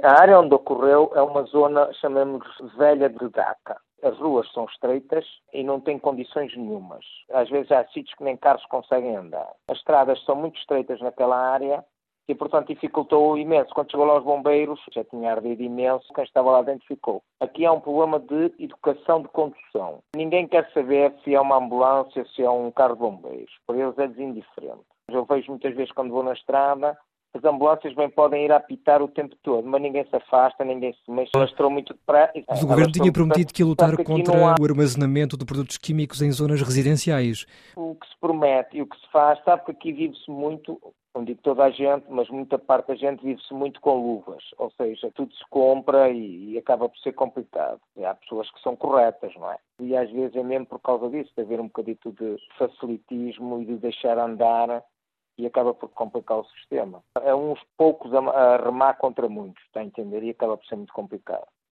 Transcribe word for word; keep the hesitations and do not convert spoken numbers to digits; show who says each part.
Speaker 1: A área onde ocorreu é uma zona, chamemos velha de Daca. As ruas são estreitas e não têm condições nenhumas. Às vezes há sítios que nem carros conseguem andar. As estradas são muito estreitas naquela área e, portanto, dificultou imenso. Quando chegou lá os bombeiros, já tinha ardido imenso, quem estava lá dentro ficou. Aqui há um problema de educação de condução. Ninguém quer saber se é uma ambulância, se é um carro de bombeiros. Por eles é indiferente. Eu vejo muitas vezes quando vou na estrada, as ambulâncias bem podem ir a apitar o tempo todo, mas ninguém se afasta, ninguém se mexe. Alastrou muito depressa.
Speaker 2: Mas o governo tinha prometido que ia lutar contra
Speaker 1: há...
Speaker 2: o armazenamento de produtos químicos em zonas residenciais.
Speaker 1: O que se promete e o que se faz, sabe que aqui vive-se muito, não digo toda a gente, mas muita parte da gente vive-se muito com luvas. Ou seja, tudo se compra e, e acaba por ser complicado. E há pessoas que são corretas, não é? E às vezes é mesmo por causa disso, de haver um bocadito de facilitismo e de deixar andar, e acaba por complicar o sistema. É uns poucos a, a remar contra muitos, está a entender? E acaba por ser muito complicado.